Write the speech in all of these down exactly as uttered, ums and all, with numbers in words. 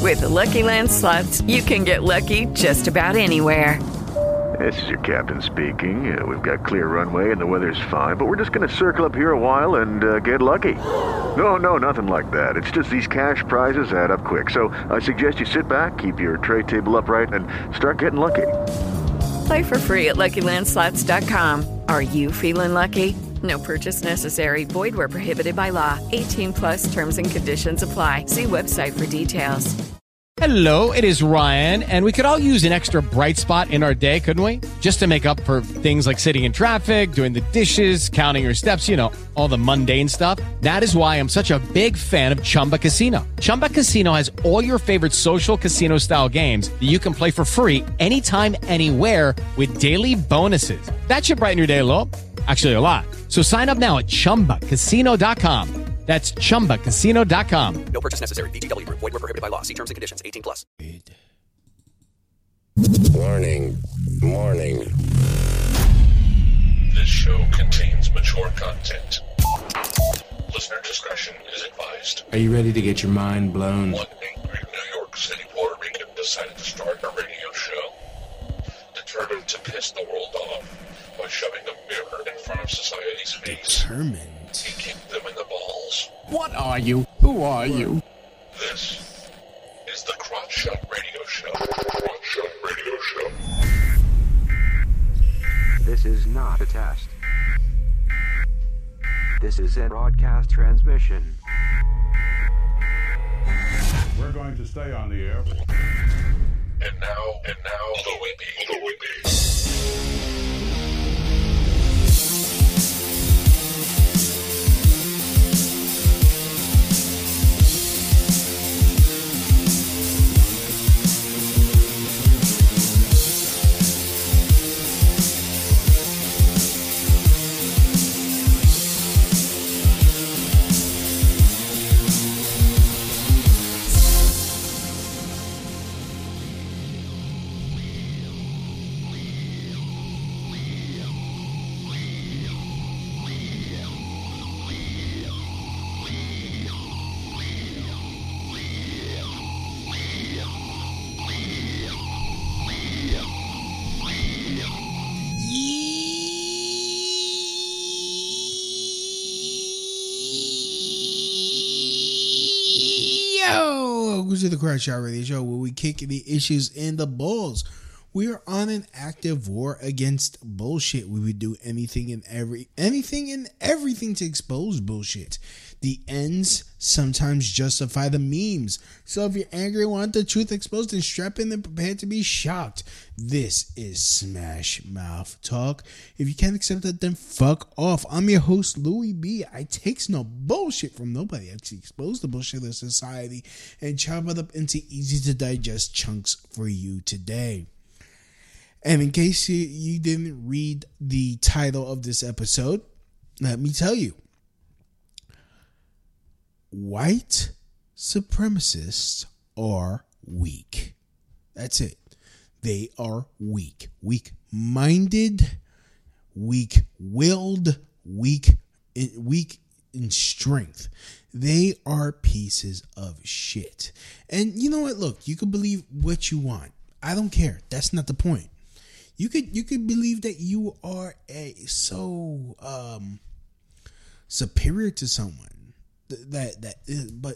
With the Lucky Land Slots, you can get lucky just about anywhere. This is your captain speaking. Uh, we've got clear runway and the weather's fine, but we're just going to circle up here a while and uh, get lucky. No, no, nothing like that. It's just these cash prizes add up quick. So I suggest you sit back, keep your tray table upright, and start getting lucky. Play for free at Lucky Land Slots dot com. Are you feeling lucky? No purchase necessary. Void where prohibited by law. eighteen plus terms and conditions apply. See website for details. Hello, it is Ryan, and we could all use an extra bright spot in our day, couldn't we? Just to make up for things like sitting in traffic, doing the dishes, counting your steps, you know, all the mundane stuff. That is why I'm such a big fan of Chumba Casino. Chumba Casino has all your favorite social casino-style games that you can play for free anytime, anywhere with daily bonuses. That should brighten your day a little. Actually, a lot. So sign up now at chumba casino dot com. That's chumba casino dot com. No purchase necessary. V G W. Void where prohibited by law. See terms and conditions. eighteen plus. Warning. Warning. This show contains mature content. Listener discretion is advised. Are you ready to get your mind blown? One angry New York City Puerto Rican decided to start a radio show, determined to piss the world off by shoving a mirror in front of society's face. Determined? He kicked them in the balls. What are you? Who are you? This is the Crotch Shot Radio Show. Crotch Shot Radio Show. This is not a test. This is a broadcast transmission. We're going to stay on the air. And now, and now, the Whippy, the Whippy. Welcome to the Crotch Shot Radio Show, where we kick the issues in the balls. We are on an active war against bullshit. We would do anything and every anything and everything to expose bullshit. The ends sometimes justify the memes. So if you're angry and want the truth exposed, then strap in and prepare to be shocked. This is Smash Mouth Talk. If you can't accept that, then fuck off. I'm your host, Louis B. I takes no bullshit from nobody. I actually expose the bullshit of society and chop it up into easy to digest chunks for you today. And in case you, you didn't read the title of this episode, let me tell you. White supremacists are weak. That's it. They are weak. Weak-minded, weak-willed, weak in, weak in strength. They are pieces of shit. And you know what? Look, you can believe what you want. I don't care. That's not the point. You could you could believe that you are a so um, superior to someone. That that is, but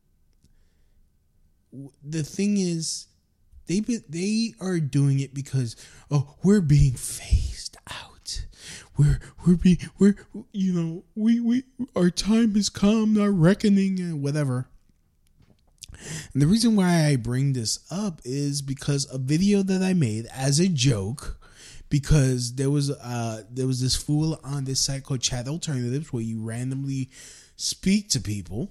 the thing is, they they are doing it because oh, we're being phased out. We're we're being we're you know we we our time has come, our reckoning and whatever. And the reason why I bring this up is because a video that I made as a joke, because there was uh there was this fool on this site called Chat Alternatives where you randomly speak to people,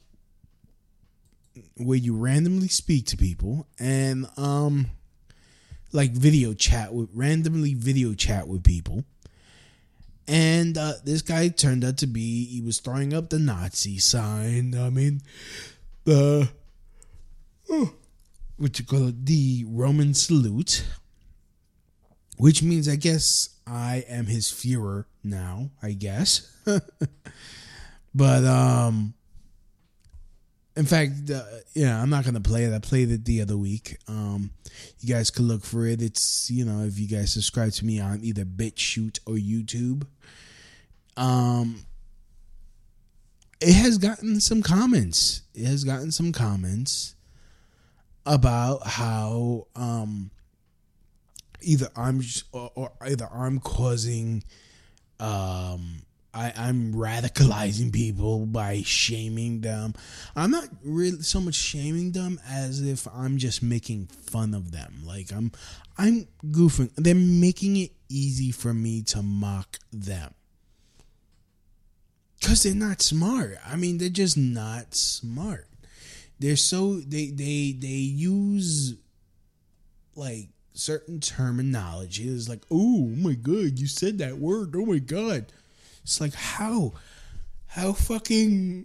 where you randomly speak to people and um like video chat with randomly video chat with people. And uh, this guy turned out to be, he was throwing up the Nazi sign. I mean, the oh, what you call it, the Roman salute, which means I guess I am his Führer now. I guess. But um, In fact, uh, yeah, I'm not gonna play it. I played it the other week. Um, you guys could look for it. It's, you know, if you guys subscribe to me on either BitChute or YouTube. Um, it has gotten some comments. It has gotten some comments about how um, either I'm or, or either I'm causing um. I, I'm radicalizing people by shaming them. I'm not really so much shaming them as if I'm just making fun of them. Like I'm, I'm goofing. They're making it easy for me to mock them because they're not smart. I mean, they're just not smart. They're so they they they use like certain terminology. It's like, oh my god, you said that word. Oh my god. It's like, how? How fucking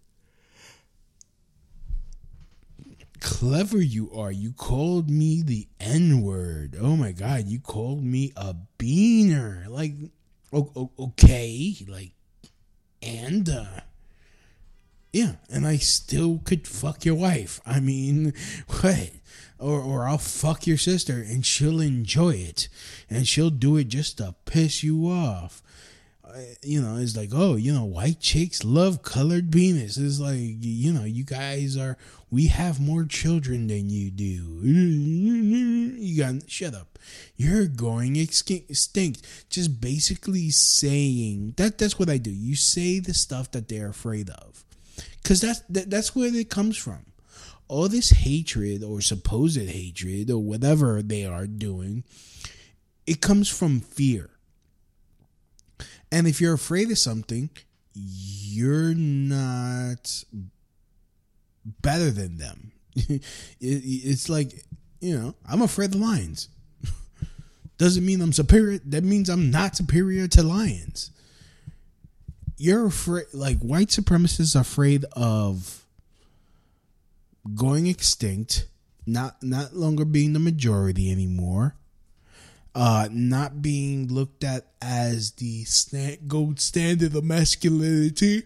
clever you are. You called me the N-word. Oh my God, you called me a beaner. Like, okay. Like, and, uh, yeah, and I still could fuck your wife. I mean, what? Or, or I'll fuck your sister and she'll enjoy it. And she'll do it just to piss you off. You know, it's like, oh, you know, white chicks love colored penis. It's like, you know, you guys are, we have more children than you do. You got, shut up. You're going extinct. Just basically saying, that. that's what I do. You say the stuff that they're afraid of. Because that's, that, that's where it comes from. All this hatred or supposed hatred or whatever they are doing, it comes from fear. And if you're afraid of something, you're not better than them. It's like, you know, I'm afraid of lions. Doesn't mean I'm superior. That means I'm not superior to lions. You're afraid, like white supremacists are afraid of going extinct, not not longer being the majority anymore. Uh, not being looked at as the stand, gold standard of masculinity,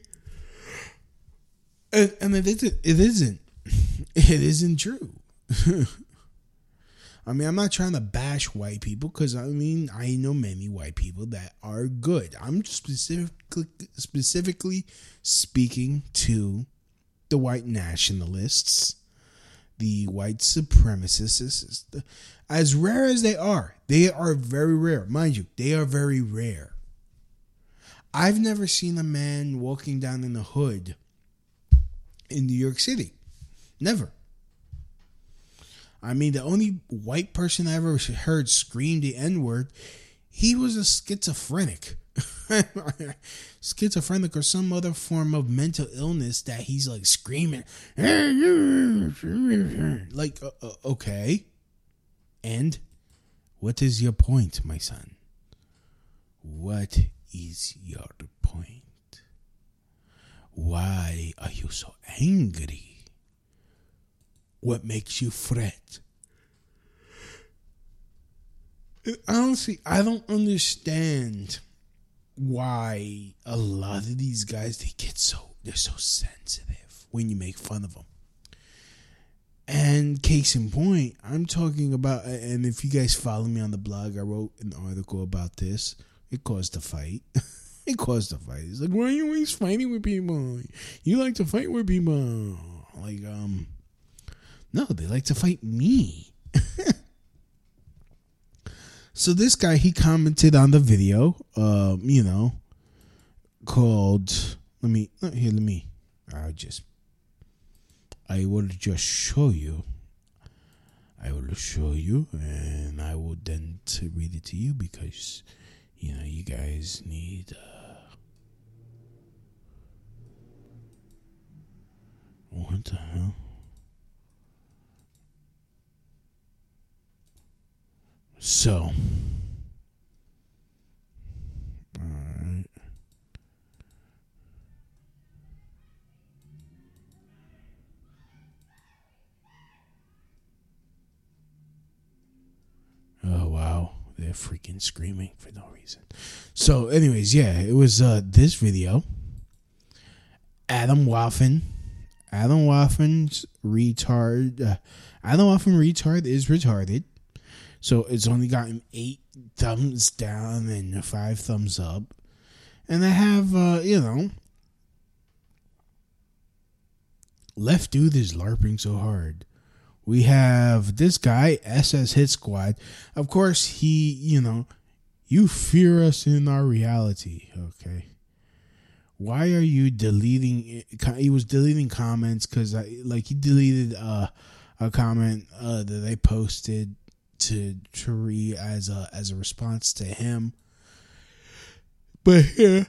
and, and it isn't. It isn't. It isn't true. I mean, I'm not trying to bash white people because I mean I know many white people that are good. I'm specifically specifically speaking to the white nationalists, the white supremacists. As rare as they are, they are very rare. Mind you, they are very rare. I've never seen a man walking down in the hood in New York City. Never. I mean, the only white person I ever heard scream the N-word, he was a schizophrenic. Schizophrenic or some other form of mental illness that he's like screaming. Like, uh, uh, okay. And what is your point, my son? What is your point? Why are you so angry? What makes you fret? Honestly, I don't understand why a lot of these guys, they get so, they're so sensitive when you make fun of them. And case in point, I'm talking about, and if you guys follow me on the blog, I wrote an article about this. It caused a fight. It caused a fight. It's like, why are you always fighting with people? You like to fight with people. Like, um, no, they like to fight me. So this guy, he commented on the video, um, you know, called, let me, here, let me, I'll just, I will just show you. I will show you, and I will then to read it to you because, you know, you guys need. Uh, what the hell? So, all right. Oh, wow. They're freaking screaming for no reason. So, anyways, yeah, it was uh, this video. Adam Waffen, Adam Waffen's retard. Uh, Adam Waffen retard is retarded. So it's only gotten eight thumbs down and five thumbs up. And I have, uh, you know, Left Dude is LARPing so hard. We have this guy, S S Hit Squad. Of course, he, you know, you fear us in our reality. Okay. Why are you deleting? He was deleting comments because, like, he deleted uh, a comment uh, that I posted to Tree as a as a response to him. But here,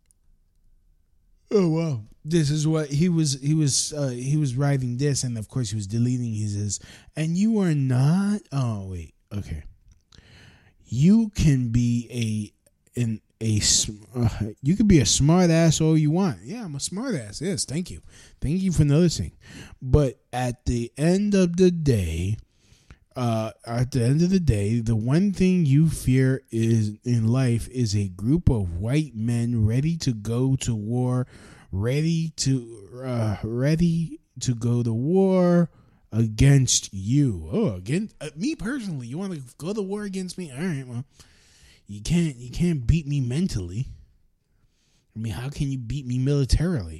oh wow, this is what he was. He was uh, he was writing this, and of course he was deleting his. his and you are not. Oh wait, okay. You can be a an a uh, you could be a smart ass all you want. Yeah, I'm a smart ass. Yes, thank you, thank you for noticing. But at the end of the day, uh, at the end of the day, the one thing you fear is in life is a group of white men ready to go to war, ready to uh, ready to go to war against you. Oh, against uh, me personally, you want to go to war against me? All right, well. You can't you can't beat me mentally. I mean, how can you beat me militarily?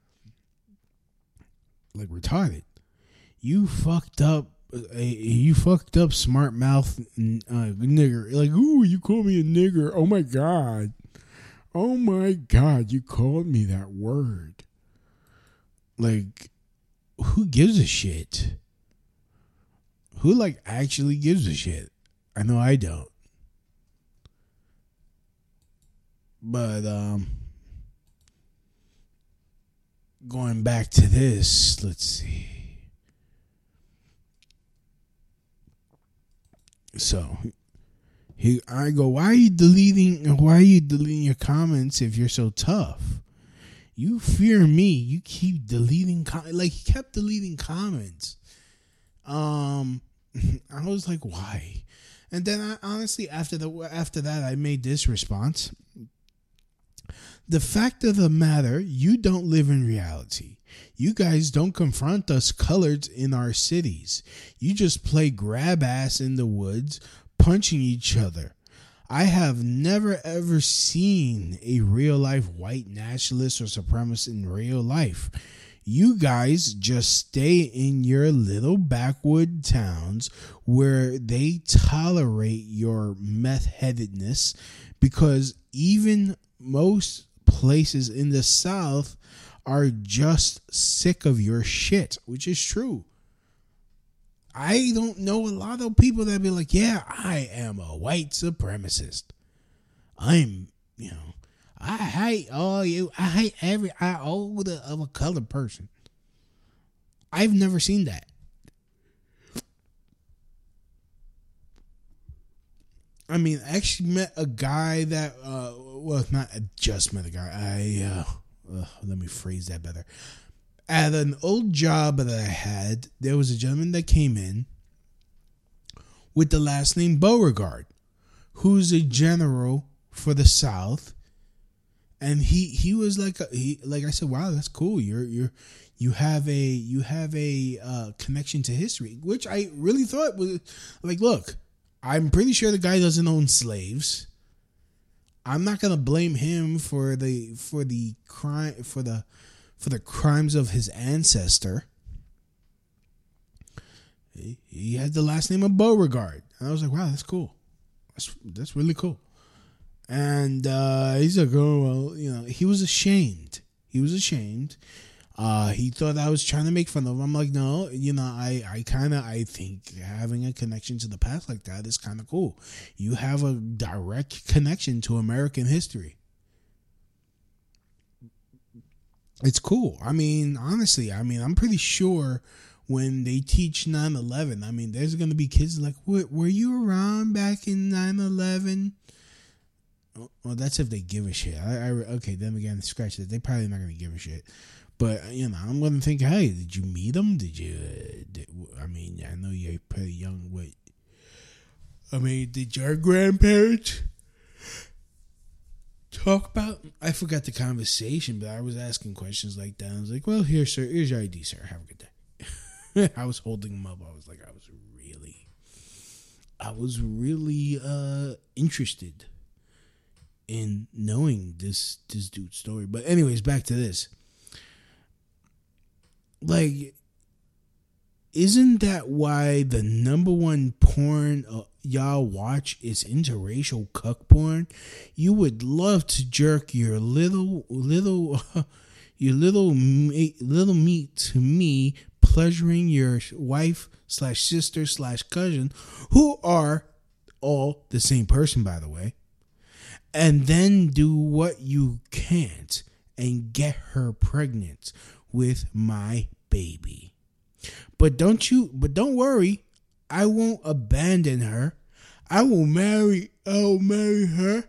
Like retarded. You fucked up uh, you fucked up smart mouth uh, nigger. Like, ooh, you called me a nigger. Oh my god. Oh my god, you called me that word. Like, who gives a shit? Who like actually gives a shit? I know I don't. But um, going back to this, let's see. So he, I go, why are you deleting? Why are you deleting your comments if you're so tough? You fear me. You keep deleting. Com- like he kept deleting comments. Um, I was like, why? And then I honestly, after the after that, I made this response. The fact of the matter, you don't live in reality. You guys don't confront us coloreds in our cities. You just play grab ass in the woods, punching each other. I have never ever seen a real life white nationalist or supremacist in real life. You guys just stay in your little backwood towns where they tolerate your meth-headedness, because even most places in the South are just sick of your shit, which is true. I don't know a lot of people that be like, yeah, I am a white supremacist. I'm, you know, I hate all you. I hate every iota of a colored person. I've never seen that. I mean, I actually met a guy that, uh, well, not just met a guy. I, uh, uh, let me phrase that better. At an old job that I had, there was a gentleman that came in with the last name Beauregard, who's a general for the South. And he, he was like, a, he, like I said, wow, that's cool. You're, you're, you have a, you have a, uh, connection to history, which I really thought was like, look, I'm pretty sure the guy doesn't own slaves. I'm not gonna blame him for the for the crime for the for the crimes of his ancestor. He, he had the last name of Beauregard, and I was like, wow, that's cool. That's that's really cool. And uh, he's like, oh well, you know, he was ashamed. He was ashamed. Uh, he thought I was trying to make fun of him. I'm like, no, you know, I, I kind of, I think having a connection to the past like that is kind of cool. You have a direct connection to American history. It's cool. I mean, honestly, I mean, I'm pretty sure when they teach nine eleven, I mean, there's going to be kids like, were you around back in nine eleven? Well, that's if they give a shit. I, I okay, then again, scratch that. They probably not going to give a shit. But, you know, I'm going to think, hey, did you meet him? Did you, uh, did, I mean, I know you're pretty young. What? I mean, did your grandparents talk about? I forgot the conversation, but I was asking questions like that. I was like, well, here, sir. Here's your I D, sir. Have a good day. I was holding him up. I was like, I was really, I was really uh, interested in knowing this, this dude's story. But anyways, back to this. Like, isn't that why the number one porn uh, y'all watch is interracial cuck porn? You would love to jerk your little little uh, your little meat, little meat to me, pleasuring your wife slash sister slash cousin, who are all the same person, by the way, and then do what you can't and get her pregnant with my baby. But don't you, but don't worry, I won't abandon her. I will marry, I will marry her.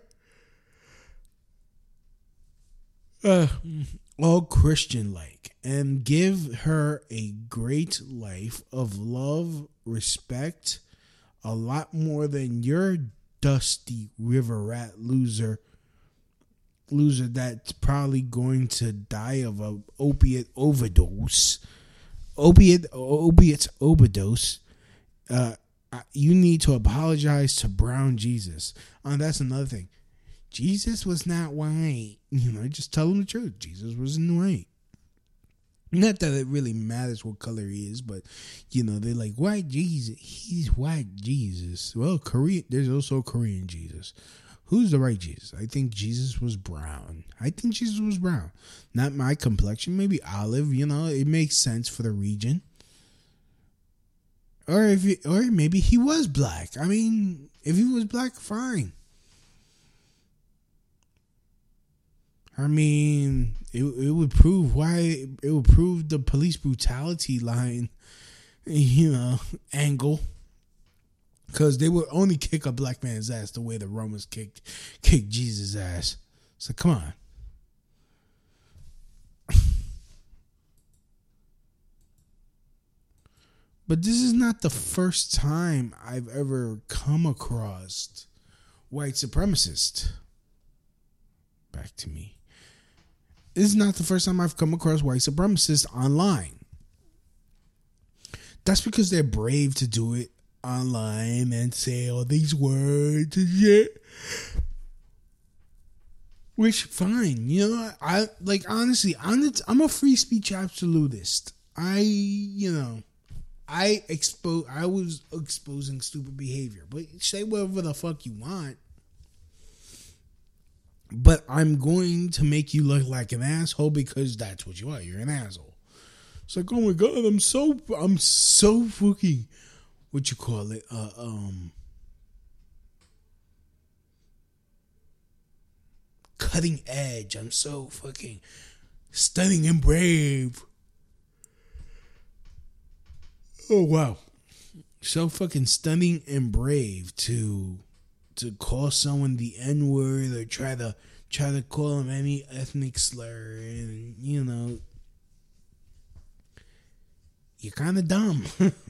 Uh, all Christian-like, and give her a great life of love, respect, a lot more than your dusty river rat loser, loser that's probably going to die of a opiate overdose. Opiate, opiate overdose. Uh, you need to apologize to Brown Jesus. Uh, that's another thing. Jesus was not white. You know, just tell him the truth. Jesus wasn't white. Not that it really matters what color he is, but you know, they're like, white Jesus. He's white Jesus. Well, Korean. There's also Korean Jesus. Who's the right Jesus? I think Jesus was brown. I think Jesus was brown. Not my complexion. Maybe olive. You know, it makes sense for the region. Or if he, or maybe he was black. I mean, if he was black, fine. I mean, it it would prove why it would prove the police brutality line, you know, angle. Because they would only kick a black man's ass the way the Romans kicked kicked Jesus' ass. So come on. But this is not the first time I've ever come across white supremacists. Back to me. This is not the first time I've come across white supremacists online. That's because they're brave to do it online and say all these words and shit. Which, fine. You know, I like, honestly, I'm, I'm a free speech absolutist. I, you know, I expose, I was exposing stupid behavior, but say whatever the fuck you want. But I'm going to make you look like an asshole because that's what you are. You're an asshole. It's like, oh my God, I'm so, I'm so fucking, what you call it, uh, um, cutting edge. I'm so fucking stunning and brave. Oh, wow. So fucking stunning and brave to to call someone the N-word or try to try to call them any ethnic slur, and you know, you're kind of dumb.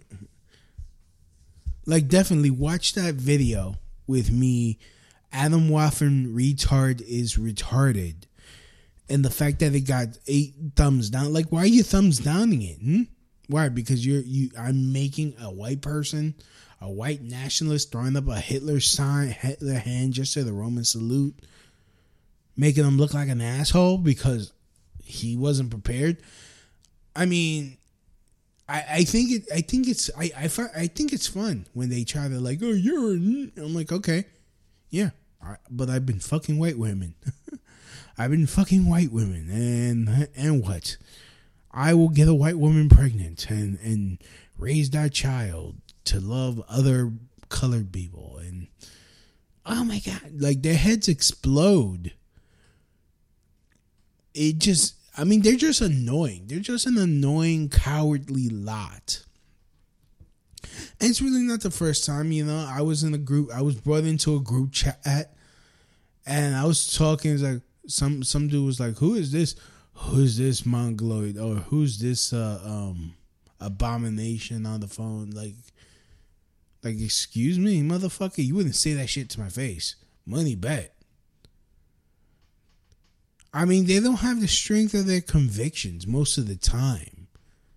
Like, definitely watch that video with me. Adam Waffen retard is retarded, and the fact that it got eight thumbs down. Like, why are you thumbs downing it? Hmm? Why? Because you're you. I'm making a white person, a white nationalist, throwing up a Hitler sign, Hitler hand gesture, the Roman salute, making him look like an asshole because he wasn't prepared. I mean, I, I think it. I think it's. I, I. I think it's fun when they try to like, oh, you're. I'm like, okay, yeah, but I've been fucking white women. I've been fucking white women, and and what? I will get a white woman pregnant and and raise that child to love other colored people, and oh my God, like their heads explode. It just. I mean, they're just annoying. They're just an annoying, cowardly lot. And it's really not the first time, you know. I was in a group. I was brought into a group chat, and I was talking. It's like some some dude was like, "Who is this? Who is this mongoloid? Or who's this uh, um abomination on the phone?" Like, like, excuse me, motherfucker, you wouldn't say that shit to my face. Money bet. I mean, they don't have the strength of their convictions most of the time.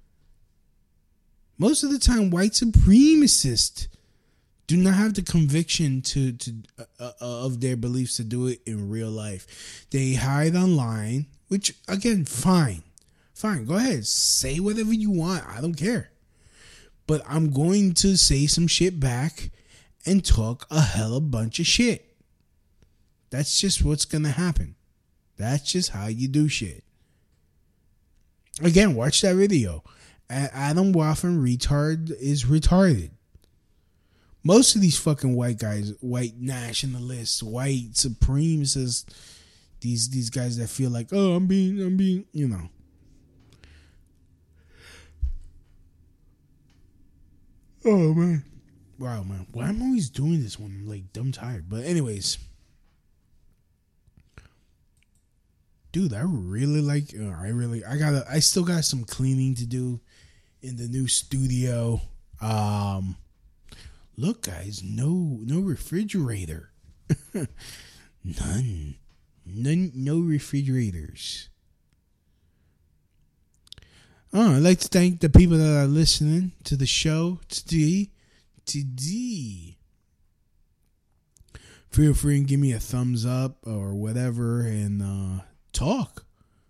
Most of the time, white supremacists do not have the conviction to to uh, uh, of their beliefs to do it in real life. They hide online, which, again, fine. Fine, go ahead. Say whatever you want. I don't care. But I'm going to say some shit back and talk a hella bunch of shit. That's just what's going to happen. That's just how you do shit. Again, watch that video. Adam Waffen retard is retarded. Most of these fucking white guys, white nationalists, white supremacists, these these guys that feel like, oh, I'm being, I'm being, you know. Oh man, wow man, why am I always doing this when I'm like dumb tired? But anyways, dude, I really like. Uh, I really, I got, I still got some cleaning to do in the new studio. Um, look, guys, no, no refrigerator, none, none, no refrigerators. Oh, I'd like to thank the people that are listening to the show today. Today. Feel free and give me a thumbs up or whatever and uh, talk.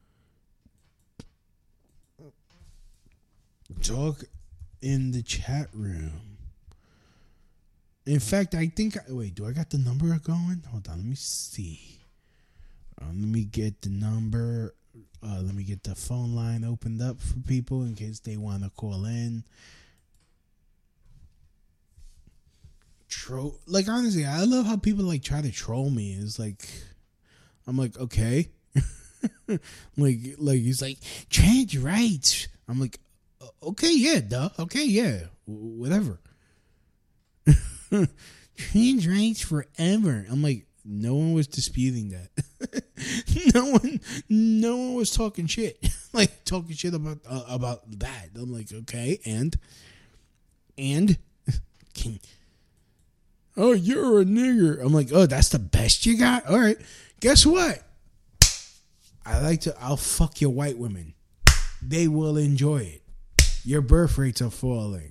Talk in the chat room. In fact, I think... I, wait, do I got the number going? Hold on, let me see. Um, let me get the number... Uh, let me get the phone line opened up for people in case they want to call in. Troll, like honestly, I love how people like try to troll me. It's like, I'm like, okay, like, like he's like trans rights. I'm like, okay, yeah, duh, okay, yeah, whatever. Trans rights forever. I'm like, no one was disputing that. no one, no one was talking shit, like talking shit about uh, about that. I'm like, okay, and and can, oh, you're a nigger. I'm like, oh, that's the best you got. All right, guess what? I like to. I'll fuck your white women. They will enjoy it. Your birth rates are falling.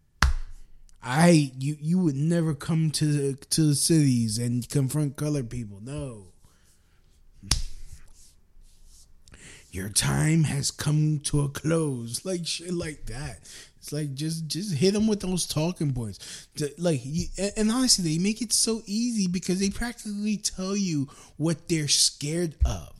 I you you would never come to the, to the cities and confront colored people. No. Your time has come to a close. Like shit like that. It's like just just hit them with those talking points. Like you, and honestly, they make it so easy because they practically tell you what they're scared of.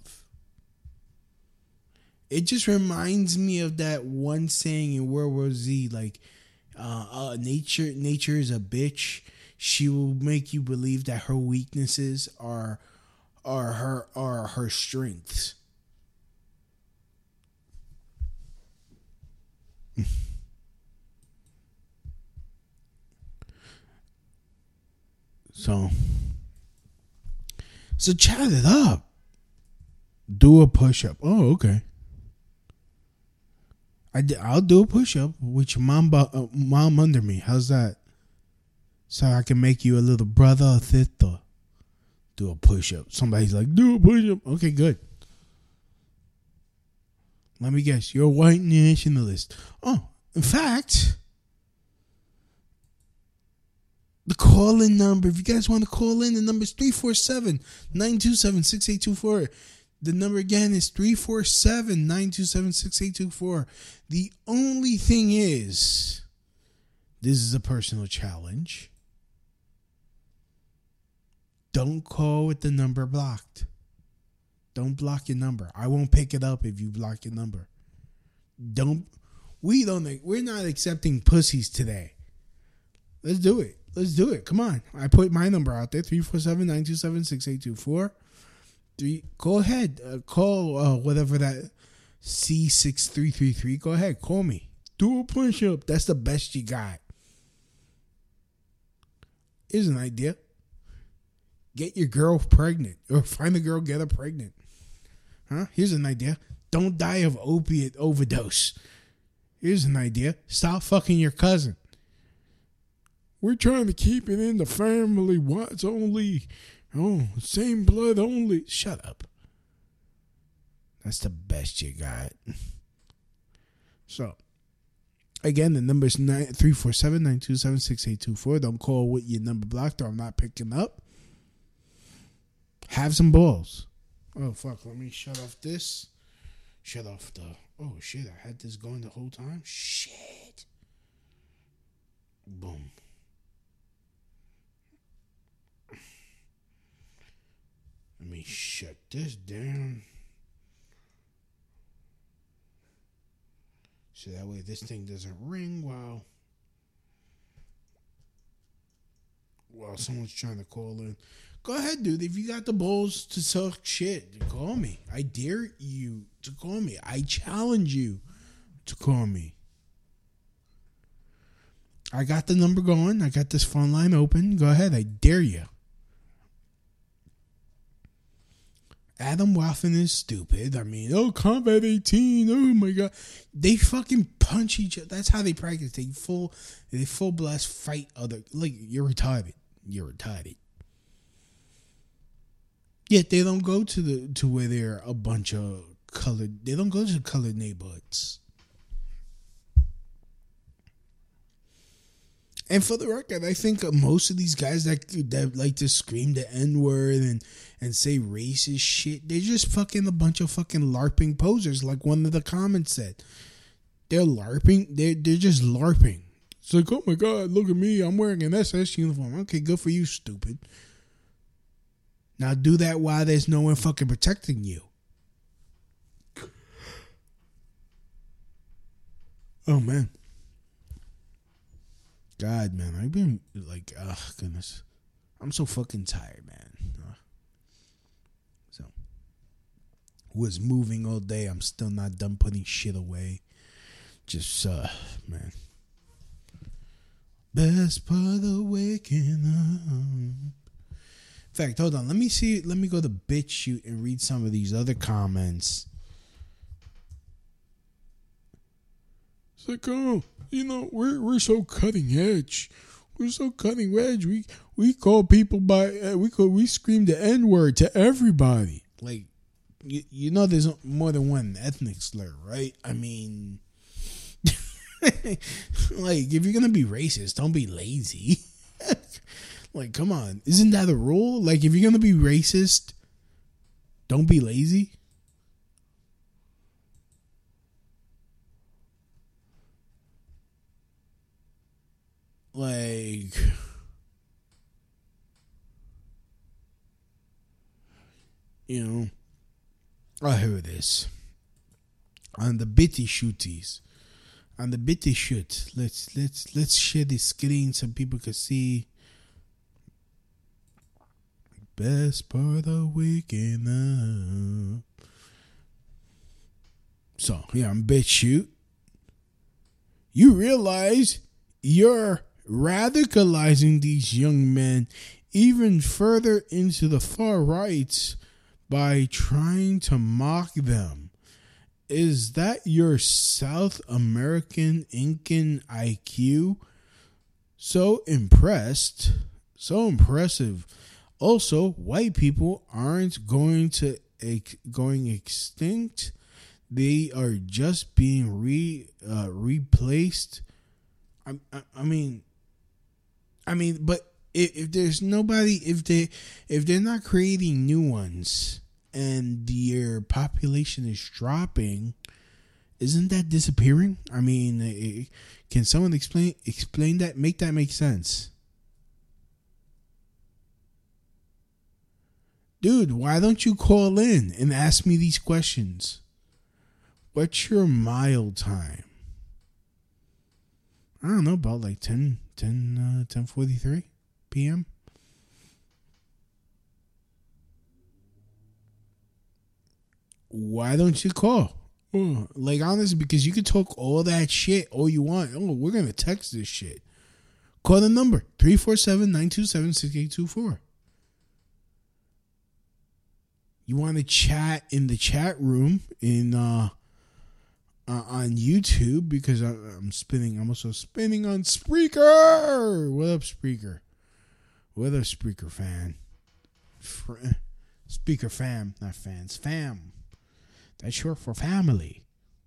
It just reminds me of that one saying in World War Z, like. Uh, uh, nature, nature is a bitch. She will make you believe that her weaknesses are, are her, are her strengths. so, so chat it up. Do a push up. Oh, okay. I I'll do a push up with your mom, uh, mom under me. How's that? So I can make you a little brother or sister. Do a push up. Somebody's like, do a push up. Okay, good. Let me guess. You're a white nationalist. Oh, in fact, the call in number, if you guys want to call in, the number is three four seven, nine two seven, six eight two four. The number again is three four seven, nine two seven, six eight two four. The only thing is, this is a personal challenge. Don't call with the number blocked. Don't block your number. I won't pick it up if you block your number. Don't. We don't. We're not accepting pussies today. Let's do it. Let's do it. Come on. I put my number out there. three four seven, nine two seven, six eight two four. Three, go ahead. Uh, call uh, whatever that C six three three three. Go ahead. Call me. Do a push up. That's the best you got. Here's an idea. Get your girl pregnant. Or find a girl, get her pregnant. Huh? Here's an idea. Don't die of opiate overdose. Here's an idea. Stop fucking your cousin. We're trying to keep it in the family. What's only... Oh, same blood only. Shut up. That's the best you got. So, again, the number is three four seven, nine two seven, six eight two four. Don't call with your number blocked or I'm not picking up. Have some balls. Oh, fuck. Let me shut off this. Shut off the... Oh, shit. I had this going the whole time? Shit. Boom. Let me shut this down. So that way this thing doesn't ring while while someone's trying to call in. Go ahead, dude. If you got the balls to suck shit, call me. I dare you to call me. I challenge you to call me. I got the number going. I got this phone line open. Go ahead. I dare you. Adam Waffen is stupid. I mean, oh, Combat eighteen. Oh my god, they fucking punch each other. That's how they practice. They full, they full blast fight other. Like, you're retarded. You're retarded. Yet they don't go to the to where they're a bunch of colored. They don't go to colored neighborhoods. And for the record, I think most of these guys that that like to scream the N-word and, and say racist shit, they're just fucking a bunch of fucking LARPing posers, like one of the comments said. They're LARPing. They're, they're just LARPing. It's like, oh my God, look at me. I'm wearing an S S uniform. Okay, good for you, stupid. Now do that while there's no one fucking protecting you. Oh, man. God, man, I've been like, oh, goodness. I'm so fucking tired, man. Uh, so, was moving all day. I'm still not done putting shit away. Just, uh, man. Best part of waking up. In fact, hold on. Let me see. Let me go to BitChute and read some of these other comments. It's like, oh, you know, we're we're so cutting edge. We're so cutting edge. We we call people by uh, we call we scream the N-word to everybody. Like, you you know, there's more than one ethnic slur, right? I mean, like, if you're gonna be racist, don't be lazy. Like, come on, isn't that a rule? Like, if you're gonna be racist, don't be lazy. Like, you know, I heard this on the bitty shooties, on the bitty shoot. Let's let's let's share the screen so people can see. Best part of waking up. So yeah, on BitChute. You realize you're radicalizing these young men even further into the far rights by trying to mock them. Is that your South American Incan I Q? So impressed, so impressive. Also, white people aren't going to ex- going extinct. They are just being re uh, replaced. I, I, I mean, I mean, but if, if there's nobody, if they, if they're not creating new ones, and their population is dropping, isn't that disappearing? I mean, it, can someone explain explain that? Make that make sense, dude. Why don't you call in and ask me these questions? What's your mile time? I don't know, about like ten, ten, uh, ten forty-three p.m. Why don't you call? Oh, like, honestly, because you can talk all that shit all you want. Oh, we're going to text this shit. Call the number, three four seven, nine two seven, six eight two four. You want to chat in the chat room in uh, uh on YouTube, because I, I'm spinning. I'm also spinning on Spreaker. What up, Spreaker? What up, Spreaker fan? Fr- Speaker fam, not fans, fam. That's short for family.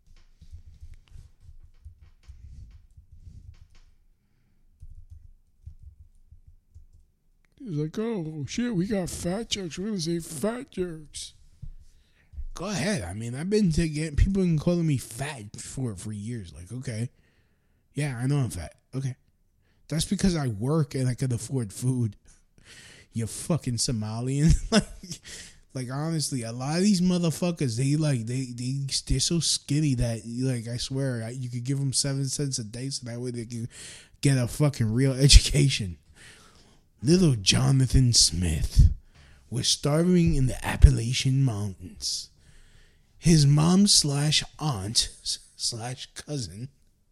He's like, oh shit, we got fat jokes. We're gonna say fat jokes. Go ahead. I mean, I've been to get people been calling me fat for for years. Like, okay, yeah, I know I'm fat. Okay, that's because I work and I can afford food. You fucking Somalian. like, like honestly, a lot of these motherfuckers, they like they they they're so skinny that like I swear you could give them seven cents a day so that way they can get a fucking real education. Little Jonathan Smith was starving in the Appalachian Mountains. His mom slash aunt slash cousin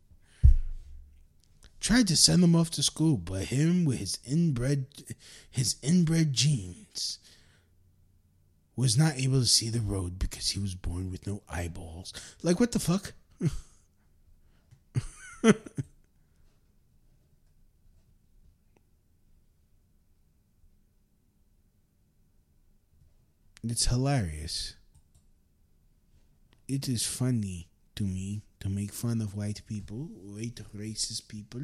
tried to send him off to school, but him with his inbred his inbred genes was not able to see the road because he was born with no eyeballs. Like, what the fuck? It's hilarious. It is funny to me to make fun of white people, white racist people.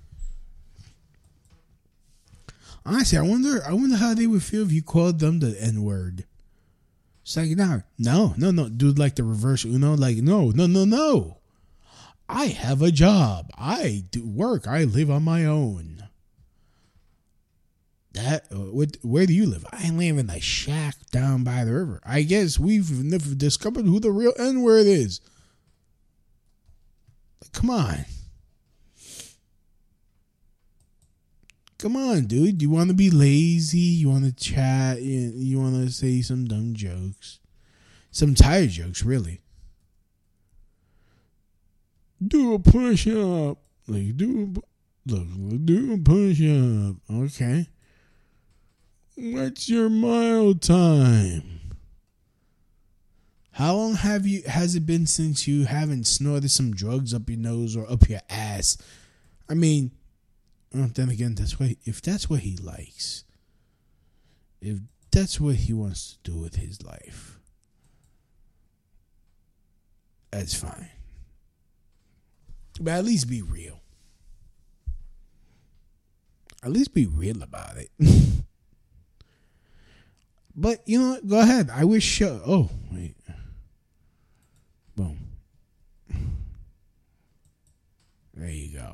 Honestly, I wonder I wonder how they would feel if you called them the N-word. It's like, no, no, no, no. Dude, like the reverse Uno, like, no, no, no, no. I have a job. I do work. I live on my own. That uh, what? Where do you live? I live in a shack down by the river. I guess we've never discovered who the real N-word is. Like, come on. Come on, dude. You want to be lazy? You want to chat? You, you want to say some dumb jokes? Some tired jokes, really. Do a push-up. Like, do a, look, do a push-up. Okay. What's your mile time? How long have you has it been since you haven't snorted some drugs up your nose or up your ass? I mean, well, then again, that's what if that's what he likes, if that's what he wants to do with his life, that's fine. But at least be real. At least be real about it. But, you know what? Go ahead. I wish... Uh, oh, wait. Boom. There you go.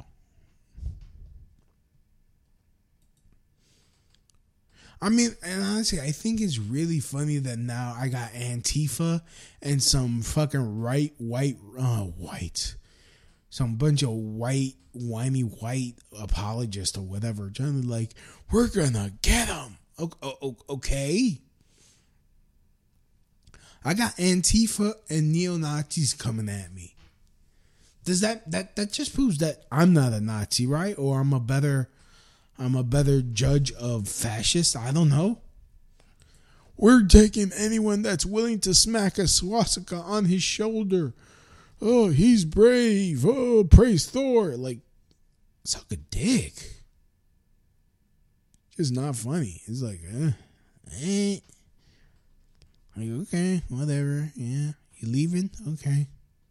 I mean, and honestly, I think it's really funny that now I got Antifa and some fucking right, white, uh, white, some bunch of white, whiny white apologists or whatever, trying to like, we're gonna get them. Okay. I got Antifa and neo-Nazis coming at me. Does that, that, that just proves that I'm not a Nazi, right? Or I'm a better... I'm a better judge of fascists. I don't know. We're taking anyone that's willing to smack a swastika on his shoulder. Oh, he's brave. Oh, praise Thor. Like, suck a dick. It's not funny. It's like, uh, eh. Like, okay, whatever. Yeah, you leaving? Okay.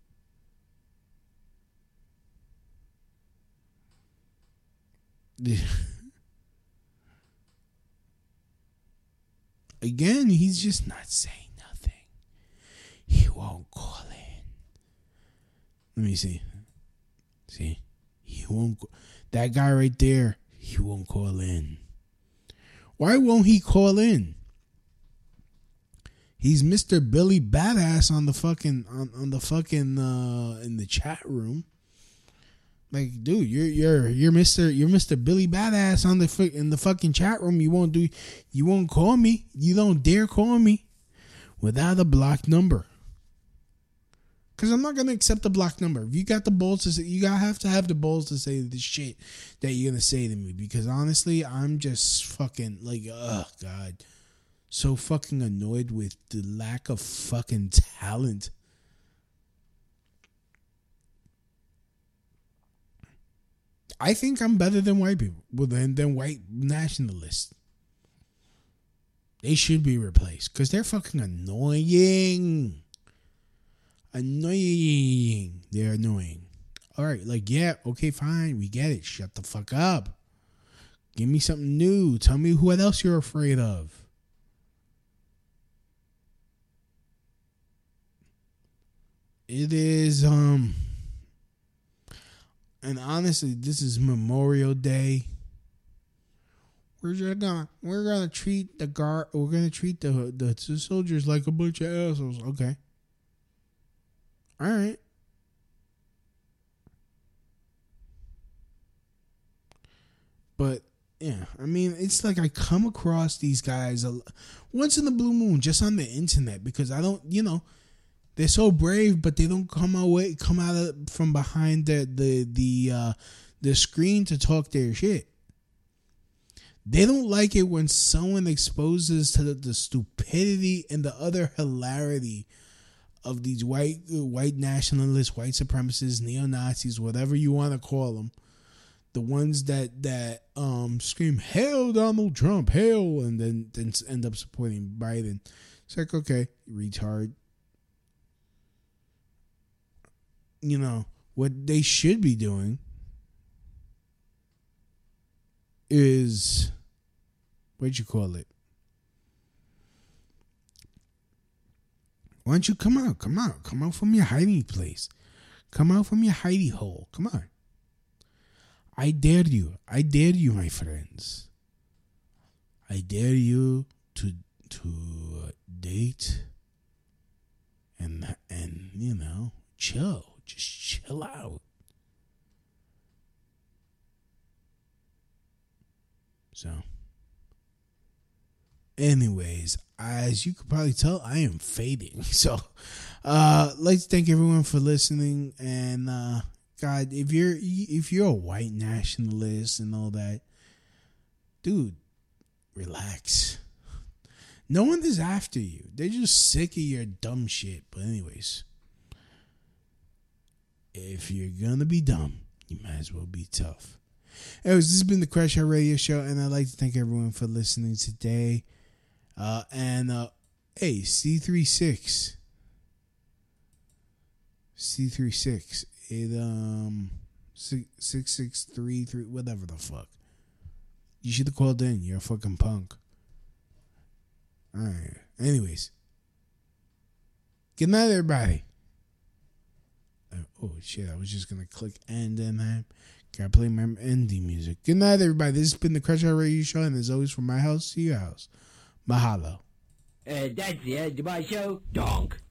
Again, he's just not saying nothing. He won't call in. Let me see. See? He won't. That guy right there, he won't call in. Why won't he call in? He's Mister Billy Badass on the fucking on, on the fucking uh, in the chat room. Like, dude, you're you're you're Mister you're Mister Billy Badass on the in the fucking chat room. You won't do you won't call me. You don't dare call me without a blocked number. Cause I'm not gonna accept a blocked number. If you got the balls to say, you gotta have to have the balls to say the shit that you're gonna say to me. Because honestly, I'm just fucking like, oh god, so fucking annoyed with the lack of fucking talent. I think I'm better than white people, well, than, than white nationalists. They should be replaced because they're fucking annoying. annoying. They're annoying. All right, like, yeah, okay, fine. We get it. Shut the fuck up. Give me something new. Tell me what else you're afraid of. It is, um, and honestly, this is Memorial Day. We're just gonna, we're gonna treat the guard, we're gonna treat the, the, the soldiers like a bunch of assholes. Okay. All right. But, yeah, I mean, it's like I come across these guys a, once in the blue moon just on the internet because I don't, you know, they're so brave, but they don't come away, come out of, from behind the the the uh, the screen to talk their shit. They don't like it when someone exposes to the, the stupidity and the other hilarity of these white white nationalists, white supremacists, neo-Nazis, whatever you want to call them. The ones that that um, scream "Hail Donald Trump, hail," and then then end up supporting Biden. It's like, okay, retard. You know, what they should be doing is, what'd you call it? Why don't you come out? Come out. Come out from your hiding place. Come out from your hidey hole. Come on. I dare you. I dare you, my friends. I dare you to to date and and you know, chill. Just chill out. So, anyways, as you could probably tell, I am fading. So, uh, I'd like to thank everyone for listening. And uh, God, if you're if you're a white nationalist and all that, dude, relax. No one is after you. They're just sick of your dumb shit. But anyways, if you're gonna be dumb, you might as well be tough. Anyways, this has been the Crash Out Radio Show, and I'd like to thank everyone for listening today. Uh, and uh, hey, C thirty-six, C thirty-six, it um six six six three three, whatever the fuck. You should have called in. You're a fucking punk. All right. Anyways, good night, everybody. Oh shit! I was just gonna click end and I gotta play my ending music. Good night, everybody. This has been the Crash Out Radio Show, and as always, from my house to your house, mahalo. Uh, that's the end of my show. Donk.